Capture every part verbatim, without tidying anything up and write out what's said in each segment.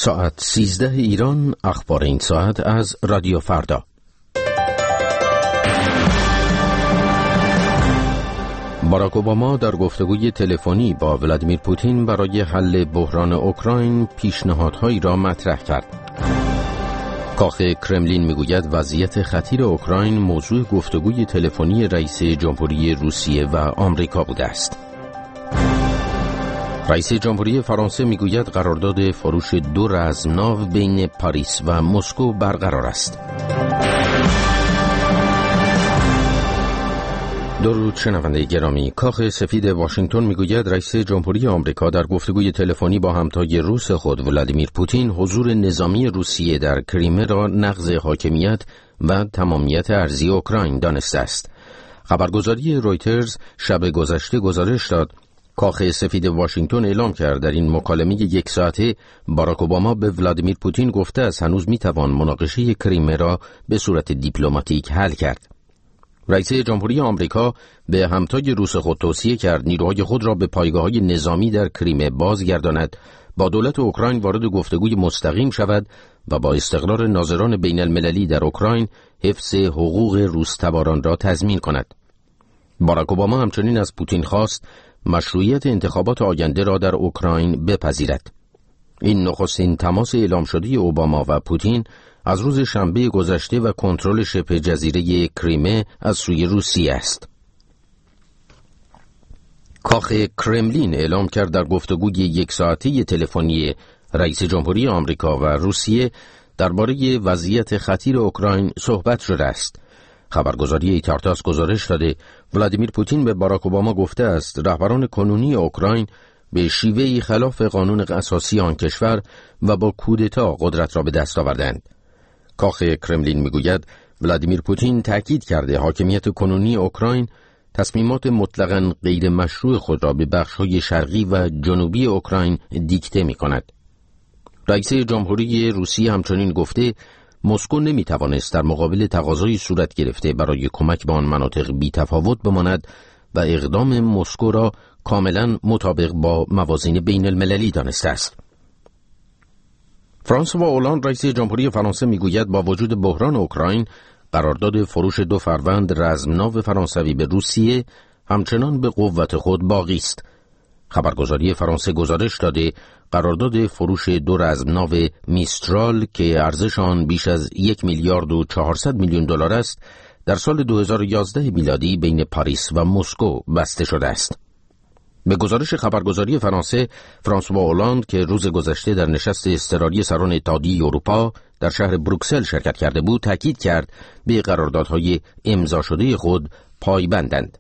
ساعت سیزده ایران، اخبار این ساعت از رادیو فردا. باراک اوباما در گفتگوی تلفنی با ولادیمیر پوتین برای حل بحران اوکراین پیشنهادهایی را مطرح کرد. کاخ کرملین میگوید وضعیت خطیر اوکراین موضوع گفتگوی تلفنی رئیس جمهوری روسیه و آمریکا بوده است. رئیس جمهوری فرانسه میگوید قرارداد فروش دو رزمناو بین پاریس و مسکو برقرار است. درود شنونده گرامی. کاخ سفید واشنگتن میگوید رئیس جمهوری آمریکا در گفتگوی تلفنی با همتای روس خود ولادیمیر پوتین حضور نظامی روسیه در کریمه را نقض حاکمیت و تمامیت ارضی اوکراین دانسته است. خبرگزاری رویترز شب گذشته گزارش داد کاخ سفید واشنگتن اعلام کرد در این مکالمه یک ساعته باراک اوباما به ولادیمیر پوتین گفته است هنوز میتوان مناقشه کریمه را به صورت دیپلماتیک حل کرد. رئیس جمهوری آمریکا به همتای روس خود توصیه کرد نیروهای خود را به پایگاه‌های نظامی در کریمه بازگرداند، با دولت اوکراین وارد گفتگوی مستقیم شود و با استقرار ناظران بین المللی در اوکراین حفظ حقوق روس‌تباران را تضمین کند. باراک اوباما همچنین از پوتین خواست مشروعیت انتخابات آینده را در اوکراین بپذیرد. این نخستین تماس اعلام شده اوباما و پوتین از روز شنبه گذشته و کنترل شبه جزیره کریمه از سوی روسیه است. کاخ کرملین اعلام کرد در گفتگوی یک ساعته تلفنی رئیس جمهوری آمریکا و روسیه درباره وضعیت خطیر اوکراین صحبت شده است. خبرگزاری ایتارتاس گزارش داده ولادیمیر پوتین به باراک اوباما گفته است رهبران کنونی اوکراین به شیوهی خلاف قانون اساسی آن کشور و با کودتا قدرت را به دست آوردند. کاخ کرملین میگوید ولادیمیر پوتین تأکید کرده حاکمیت کنونی اوکراین تصمیمات مطلقاً غیر مشروع خود را به بخش‌های شرقی و جنوبی اوکراین دیکته می‌کند. رئیس جمهوری روسیه همچنین گفته مسکو نمی‌توانست در مقابل تقاضای صورت گرفته برای کمک به آن مناطق بی‌تفاوت بماند و اقدام مسکو را کاملاً مطابق با موازین بین المللی دانسته است. فرانسوا اولاند رئیس جمهوری فرانسه میگوید با وجود بحران اوکراین قرارداد فروش دو فروند رزمناو فرانسوی به روسیه همچنان به قوت خود باقی است. خبرگزاری فرانسه گزارش داده قرارداد فروش دو رزمناو میسترال که ارزش آن بیش از یک میلیارد و چهارصد میلیون دلار است در سال دو هزار و یازده میلادی بین پاریس و مسکو بسته شده است. به گزارش خبرگزاری فرانسه، فرانسوا اولاند که روز گذشته در نشست اضطراری سران اتحادیه اروپا در شهر بروکسل شرکت کرده بود، تاکید کرد به قراردادهای امضا شده خود پایبندند.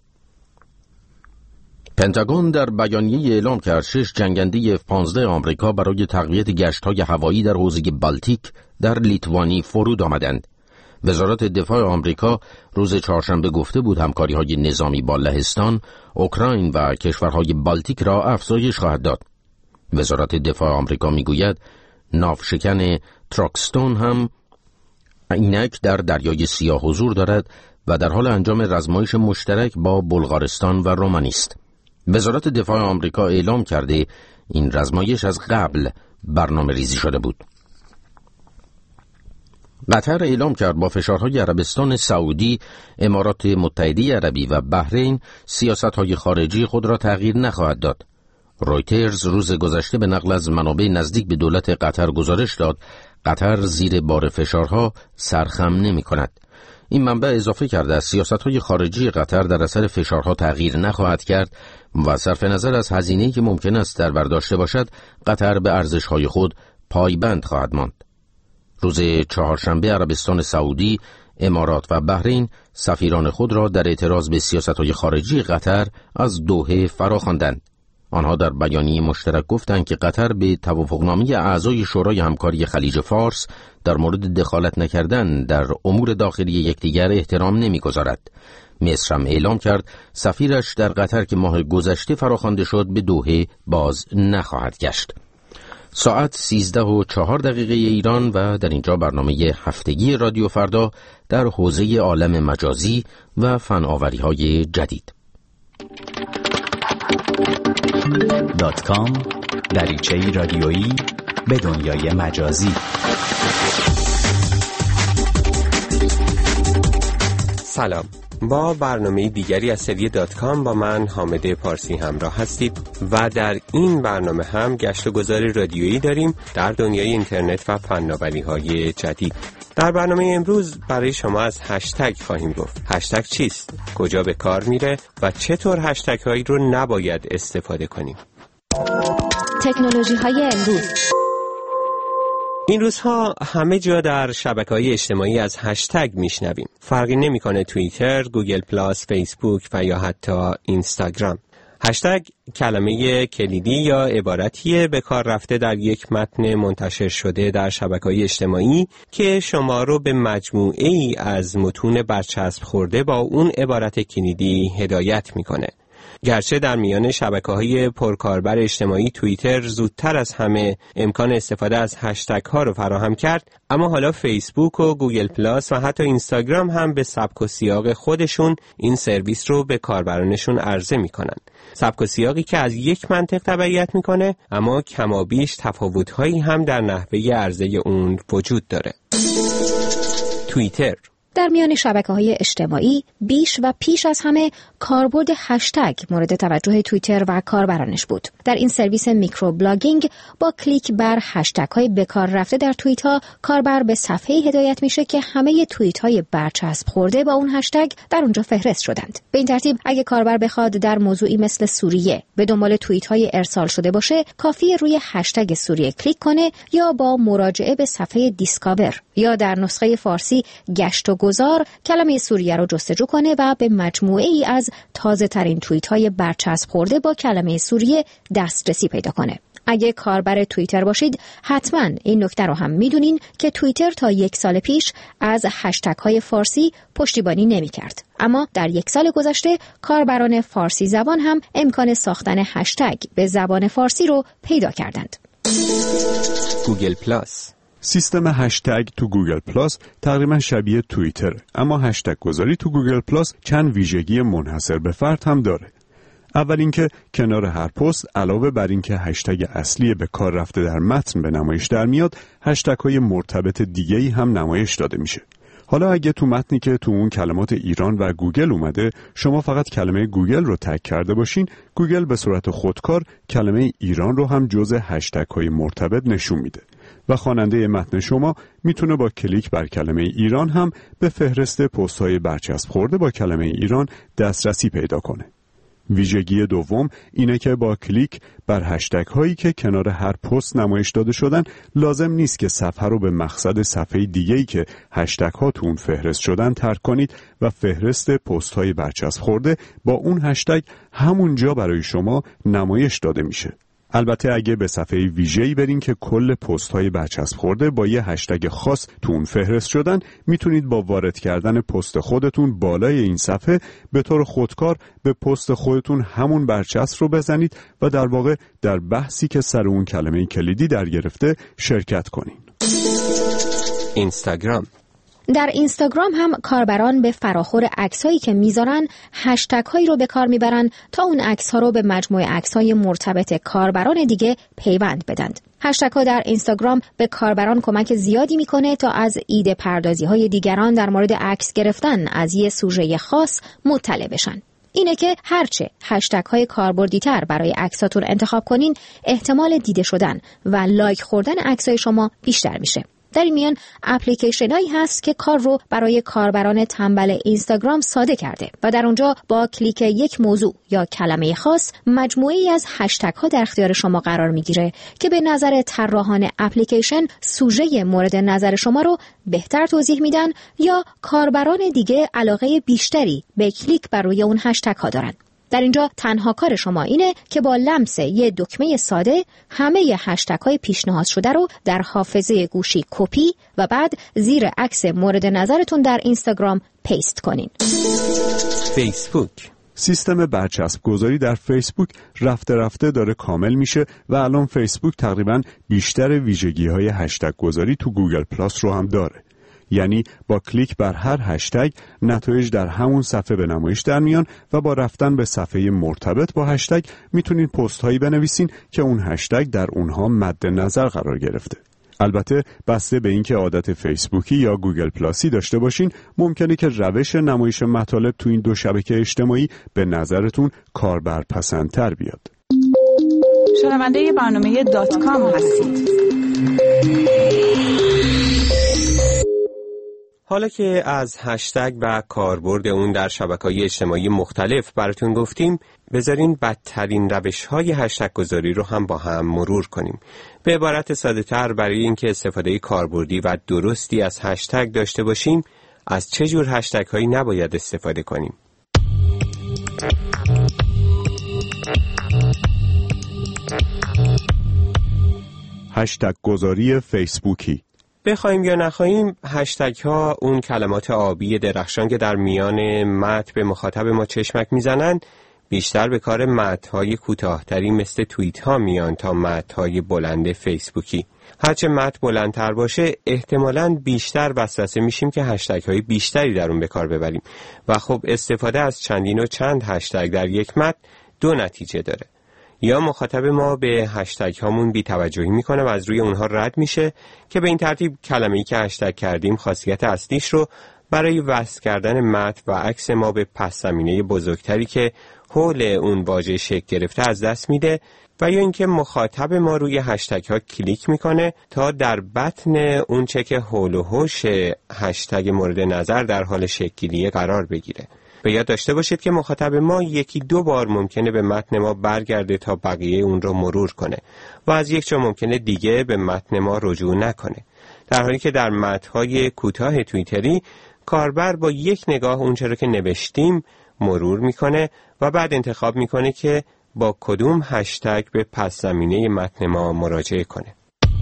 پنتاگون در بیانیه اعلام کرد شش جنگنده اف پانزده آمریکا برای تقویت گشت‌های هوایی در حوزه بالتیک در لیتوانی فرود آمدند. وزارت دفاع آمریکا روز چهارشنبه گفته بود همکاری‌های نظامی با لهستان، اوکراین و کشورهای بالتیک را افزایش خواهد داد. وزارت دفاع آمریکا میگوید ناوشکن تراکستون هم اینک در دریای سیاه حضور دارد و در حال انجام رزمایش مشترک با بلغارستان و رومانی است. وزارت دفاع آمریکا اعلام کرده این رزمایش از قبل برنامه ریزی شده بود. قطر اعلام کرد با فشارهای عربستان سعودی، امارات متحده عربی و بحرین سیاست‌های خارجی خود را تغییر نخواهد داد. رویترز روز گذشته به نقل از منابع نزدیک به دولت قطر گزارش داد قطر زیر بار فشارها سرخم نمی‌کند. این منبع اضافه کرده است سیاست‌های خارجی قطر در اثر فشارها تغییر نخواهد کرد و صرف نظر از هزینه‌ای که ممکن است در بر داشته باشد قطر به ارزش‌های خود پایبند خواهد ماند. روز چهارشنبه عربستان سعودی، امارات و بحرین سفیران خود را در اعتراض به سیاست‌های خارجی قطر از دوحه فراخواندند. آنها در بیانیه مشترک گفتند که قطر به توافقنامه اعضای شورای همکاری خلیج فارس در مورد دخالت نکردن در امور داخلی یکدیگر احترام نمی‌گذارد. مصر هم اعلام کرد سفیرش در قطر که ماه گذشته فراخوانده شد به دوحه باز نخواهد گشت. ساعت سیزده و چهار دقیقه ایران و در اینجا برنامه هفتگی رادیو فردا در حوزه عالم مجازی و فناوری‌های جدید. دات کام دریچه‌ای رادیویی به دنیای مجازی. سلام، با برنامه دیگری از سری دات کام با من حامد پارسی همراه هستید و در این برنامه هم گشت و گذار رادیویی داریم در دنیای اینترنت و فناوری‌های جدید. در برنامه امروز برای شما از هشتگ خواهیم گفت. هشتگ چیست؟ کجا به کار میره و چطور هشتگ هایی رو نباید استفاده کنیم؟ تکنولوژی های امروز. این روزها همه جا در شبکه‌های اجتماعی از هشتگ میشنویم. فرقی نمی‌کنه توییتر، گوگل پلاس، فیسبوک و یا حتی اینستاگرام. هشتگ کلمه کلیدی یا عبارتیه به کار رفته در یک متن منتشر شده در شبکه‌های اجتماعی که شما رو به مجموعه ای از متون برچسب خورده با اون عبارت کلیدی هدایت می‌کنه. گرچه در میان شبکه‌های پرکاربر اجتماعی توییتر زودتر از همه امکان استفاده از هشتگ ها رو فراهم کرد، اما حالا فیسبوک و گوگل پلاس و حتی اینستاگرام هم به سبک و سیاق خودشون این سرویس رو به کاربرانشون عرضه میکنن. سبک و سیاقی که از یک منطق تبعیت میکنه، اما کمابیش تفاوت‌هایی هم در نحوه عرضه اون وجود داره. توییتر در میان شبکه‌های اجتماعی بیش و پیش از همه کاربرد هشتگ مورد توجه توییتر و کاربرانش بود. در این سرویس میکرو بلاگینگ با کلیک بر هشتگ‌های به کار رفته در توییت‌ها کاربر به صفحه‌ای هدایت میشه که همه توییت‌های برچسب خورده با اون هشتگ در اونجا فهرست شدند. به این ترتیب اگه کاربر بخواد در موضوعی مثل سوریه به دنبال توییت‌های ارسال شده باشه، کافیه روی هشتگ سوریه کلیک کنه یا با مراجعه به صفحه دیسکاور یا در نسخه فارسی گشت و گذار کلمه سوریه رو جستجو کنه و به مجموعه ای از تازه ترین توییت های برچسب خورده با کلمه سوریه دسترسی پیدا کنه. اگه کاربر توییتر باشید حتما این نکته رو هم میدونین که توییتر تا یک سال پیش از هشتگ های فارسی پشتیبانی نمی کرد. اما در یک سال گذشته کاربران فارسی زبان هم امکان ساختن هشتگ به زبان فارسی رو پیدا کردند. گوگل پلاس سیستم هشتگ تو گوگل پلاس تقریبا شبیه توییتر، اما هشتگ گذاری تو گوگل پلاس چند ویژگی منحصر به فرد هم داره. اول اینکه کنار هر پست علاوه بر اینکه هشتگ اصلی به کار رفته در متن به نمایش در میاد، هشتگ های مرتبط دیگه‌ای هم نمایش داده میشه. حالا اگه تو متنی که تو اون کلمات ایران و گوگل اومده شما فقط کلمه گوگل رو تگ کرده باشین، گوگل به صورت خودکار کلمه ایران رو هم جزء هشتگ های مرتبط نشون میده و خواننده متن شما میتونه با کلیک بر کلمه ایران هم به فهرست پست های برچسب خورده با کلمه ایران دسترسی پیدا کنه. ویژگی دوم اینه که با کلیک بر هشتگ هایی که کنار هر پست نمایش داده شدن لازم نیست که صفحه رو به مقصد صفحه دیگه‌ای که هشتگ ها تو اون فهرست شدن ترک کنید و فهرست پست های برچسب خورده با اون هشتگ همونجا برای شما نمایش داده میشه. البته اگه به صفحه ویژه‌ای برین که کل پست‌های برچسب خورده با یه هشتگ خاص تو اون فهرست شدن، میتونید با وارد کردن پست خودتون بالای این صفحه به طور خودکار به پست خودتون همون برچسب رو بزنید و در واقع در بحثی که سر اون کلمه کلیدی در گرفته شرکت کنین. اینستاگرام در اینستاگرام هم کاربران به فراخور عکسایی که میذارن هشتگ هایی رو به کار میبرن تا اون عکس ها رو به مجموعه عکس های مرتبط کاربران دیگه پیوند بدند. هشتگ ها در اینستاگرام به کاربران کمک زیادی میکنه تا از ایده پردازی های دیگران در مورد عکس گرفتن از یه سوژه خاص مطلع بشن. اینه که هرچه هشتگ های کاربردی تر برای عکساتون انتخاب کنین، احتمال دیده شدن و لایک خوردن عکسای شما بیشتر میشه. در این میان اپلیکیشن هایی هست که کار رو برای کاربران تنبل اینستاگرام ساده کرده و در اونجا با کلیک یک موضوع یا کلمه خاص مجموعه‌ای از هشتگ ها در اختیار شما قرار میگیره که به نظر طراحان اپلیکیشن سوژه مورد نظر شما رو بهتر توضیح میدن یا کاربران دیگه علاقه بیشتری به کلیک بر روی اون هشتگ ها دارن. در اینجا تنها کار شما اینه که با لمس یه دکمه ساده همه هشتگ های پیشنهاد شده رو در حافظه گوشی کپی و بعد زیر عکس مورد نظرتون در اینستاگرام پیست کنین. فیسبوک سیستم برچسب گذاری در فیسبوک رفته رفته داره کامل میشه و الان فیسبوک تقریباً بیشتر ویژگی های هشتگ گذاری تو گوگل پلاس رو هم داره. یعنی با کلیک بر هر هشتگ نتایج در همون صفحه به نمایش در میان و با رفتن به صفحه مرتبط با هشتگ میتونین پست هایی بنویسین که اون هشتگ در اونها مد نظر قرار گرفته. البته بسته به اینکه عادت فیسبوکی یا گوگل پلاسی داشته باشین، ممکنه که روش نمایش مطالب تو این دو شبکه اجتماعی به نظرتون کاربرپسندتر بیاد. شنونده برنامه دات کام هستید. حالا که از هشتگ و کاربرد اون در شبکه‌های اجتماعی مختلف براتون گفتیم، بذارین بدترین روش‌های هشتگ گذاری رو هم با هم مرور کنیم. به عبارت ساده‌تر، برای اینکه استفاده کاربردی و درستی از هشتگ داشته باشیم، از چه جور هشتگ‌هایی نباید استفاده کنیم؟ هشتگ گذاری فیسبوکی. بخوایم یا نخواهیم، هشتگ ها اون کلمات آبی درخشان که در میان متن به مخاطب ما چشمک میزنن بیشتر به کار متن های کوتاه‌تری مثل توییت ها میان تا متن های بلند فیسبوکی. هرچه متن بلندتر باشه احتمالاً بیشتر وسوسه میشیم که هشتگ های بیشتری در اون به کار ببریم و خب استفاده از چندین و چند هشتگ در یک متن دو نتیجه داره. یا مخاطب ما به هشتگ هامون بی‌توجهی میکنه و از روی اونها رد میشه که به این ترتیب کلمه‌ای که هشتگ کردیم خاصیت اصلیش رو برای وصل کردن متن و عکس ما به پس زمینه بزرگتری که حول اون واژه شکل گرفته از دست میده، و یا اینکه مخاطب ما روی هشتگ ها کلیک میکنه تا در بطن اون چه که حول و حوش هشتگ مورد نظر در حال شکل‌گیری قرار بگیره. به یاد داشته باشید که مخاطب ما یکی دو بار ممکنه به متن ما برگرده تا بقیه اون رو مرور کنه و از یک جا ممکنه دیگه به متن ما رجوع نکنه، در حالی که در متن‌های کوتاه توییتری کاربر با یک نگاه اون چرا که نوشتیم مرور میکنه و بعد انتخاب میکنه که با کدوم هشتگ به پس زمینه متن ما مراجعه کنه.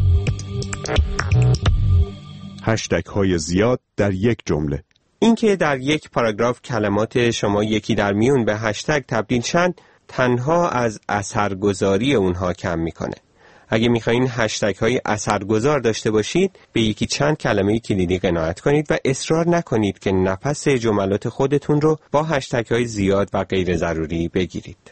هشتگ های زیاد در یک جمله. اینکه در یک پاراگراف کلمات شما یکی در میون به هشتگ تبدیل شن تنها از اثرگذاری اونها کم میکنه. اگه میخواین هشتگ های اثرگذار داشته باشید، به یکی چند کلمه کلیدی قناعت کنید و اصرار نکنید که نفس جملات خودتون رو با هشتگ های زیاد و غیر ضروری بگیرید.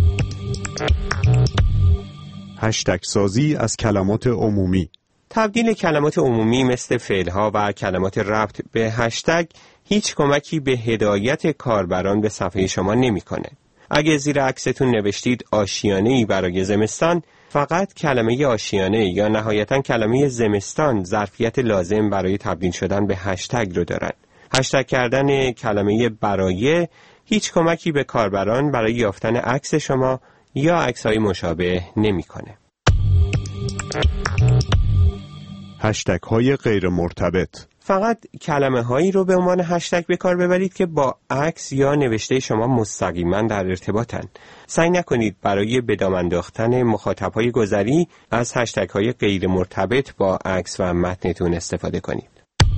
هشتگ سازی از کلمات عمومی. تبدیل کلمات عمومی مثل فعل‌ها و کلمات ربط به هشتگ هیچ کمکی به هدایت کاربران به صفحه شما نمی‌کنه. اگه زیر عکستون نوشتید آشیانه‌ای برای زمستان، فقط کلمه آشیانه یا نهایتاً کلمه زمستان ظرفیت لازم برای تبدیل شدن به هشتگ رو دارن. هشتگ کردن کلمه برای هیچ کمکی به کاربران برای یافتن عکس شما یا عکس‌های مشابه نمی‌کنه. هشتگ های غیر مرتبط. فقط کلمه هایی رو به عنوان هشتگ به کار ببرید که با عکس یا نوشته شما مستقیما در ارتباطن. سعی نکنید برای به دام انداختن مخاطب های گذری از هشتگ های غیر مرتبط با عکس و متنتون استفاده کنید.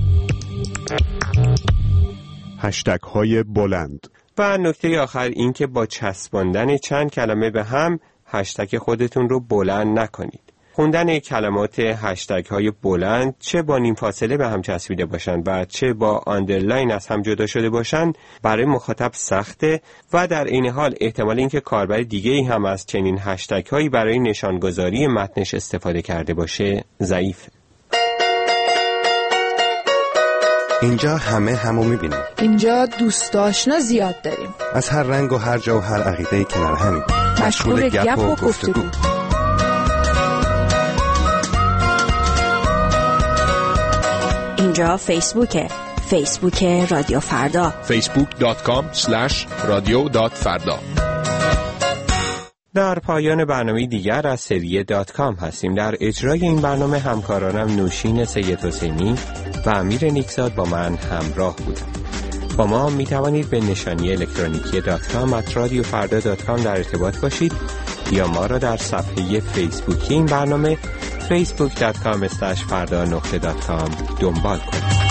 هشتگ های بلند. و نکته آخر این که با چسباندن چند کلمه به هم هشتگ خودتون رو بلند نکنید. خوندن کلمات هشتگ های بلند چه با نیم فاصله به هم چسبیده باشند و چه با آندرلاین از هم جدا شده باشند برای مخاطب سخته و در این حال احتمال اینکه کاربر دیگه‌ای هم از چنین هشتگ هایی برای نشانگذاری متنش استفاده کرده باشه ضعیفه. اینجا همه همو میبینیم. اینجا دوست آشنا زیاد داریم. از هر رنگ و هر جا و هر عقیده‌ای کنار همیم. مشغول گپ و گفتگو. اینجا فیسبوکه. فیسبوک رادیو فردا. فیسبوک دات کام اسلش رادیو دات فردا. در پایان برنامه دیگر از سری دات کام هستیم. در اجرای این برنامه همکارانم نوشین سید حسینی و امیر نیکزاد با من همراه بودند. با ما می توانید به نشانی الکترونیکی دات کام ات رادیو فردا دات کام در ارتباط باشید یا ما را در صفحه فیسبوکی این برنامه فیسبوک دات کام اسلش فردا نقطه دات کام دنبال کنید.